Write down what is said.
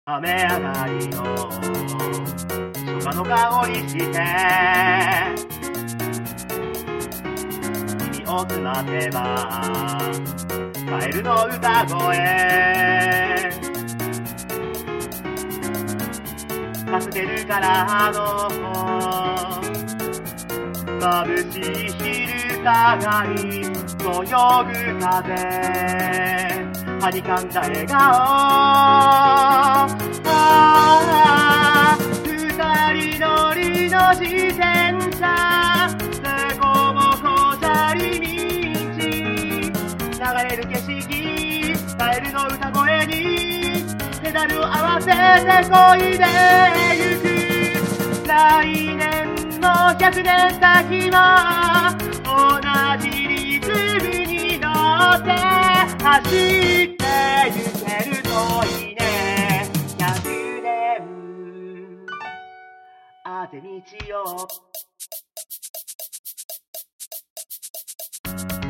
雨上がりの初夏の香りして耳を澄ませばカエルの歌声かすけるからの眩しい昼下がりそよぐ風はにかんだ笑顔二人乗りの自転車でこぼこ砂利道流れる景色カエルの歌声にペダルを合わせて漕いでゆく来年の100年先も同じリズムに乗って走ってゆけるといいね100年あて道よ